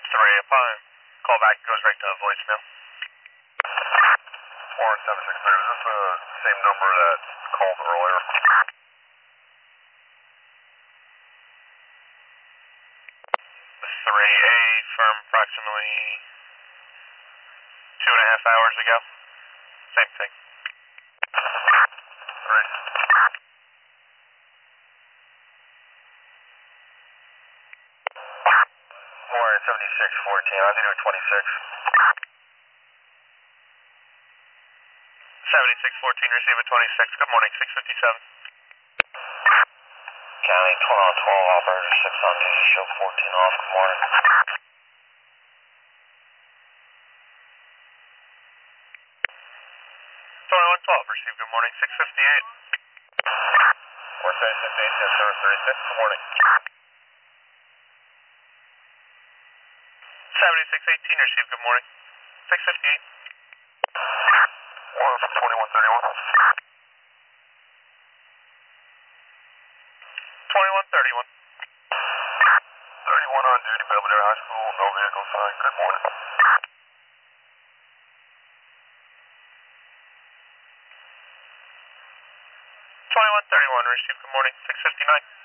3 upon call back goes right to voicemail. 4763, is this the same number that called earlier? 3A from approximately 2.5 hours ago. Same thing. 3. 7614, I think it was 26. 7614, receive a 26. Good morning, 657. County 12 on 12, operator 6 on duty, show 14 off, good morning. 2112, receive good morning, 658. 476, 736, good morning. 7618, receive good morning, 658. 2131. 2131. 31 on duty, Belvedere High School, no vehicle sign, good morning. 2131, receive good morning, 659.